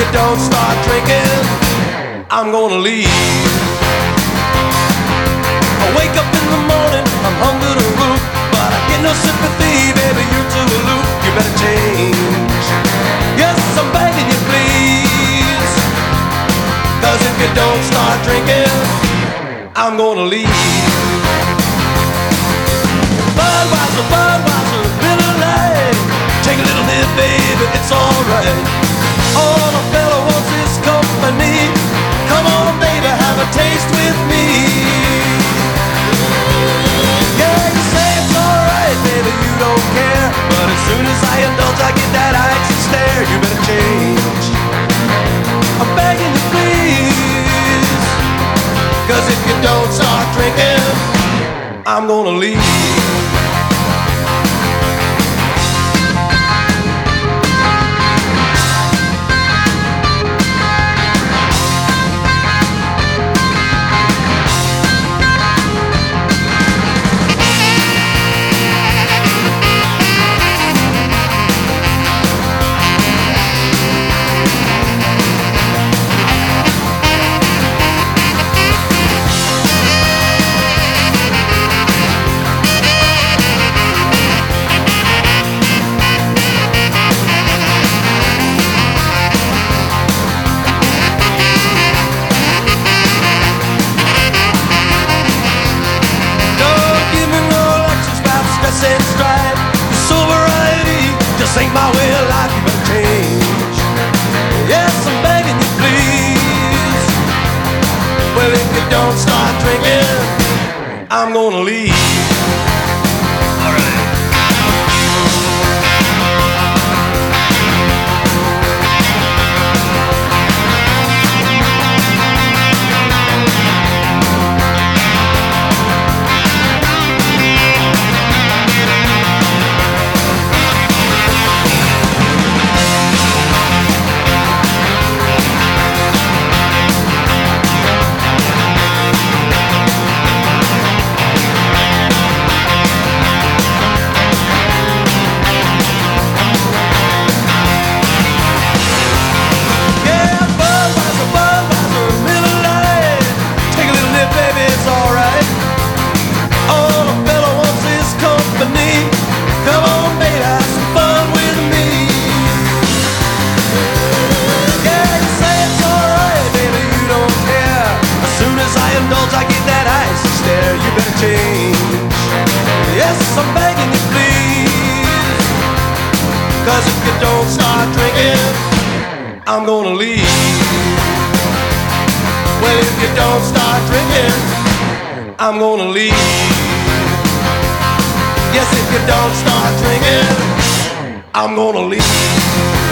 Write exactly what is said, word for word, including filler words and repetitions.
don't start drinking, I'm gonna leave. I wake up in the morning, I'm hungry to root, but I get no sympathy, baby, you're too aloof. You better change. Yes, I'm begging you, please. Cause if you don't start drinking, I'm gonna leave. Budweiser, Budweiser, Miller Lite. Take a little nip, baby, it's alright. All a fella wants is company. Come on, baby, have a taste with me. Yeah, you say it's alright, baby, you don't care. But as soon as I indulge, I get that icy stare. You better change. I'm begging you, please. Cause if you don't start drinking, I'm gonna leave. And strife, the sobriety just ain't my way of life. You better change. Yes, I'm begging you, please. Well, if you don't start drinking, I'm gonna leave. All right. I get that icy stare, you better change. Yes, I'm begging you, please. Cause if you don't start drinking, I'm gonna leave. Well, if you don't start drinking, I'm gonna leave. Yes, if you don't start drinking, I'm gonna leave.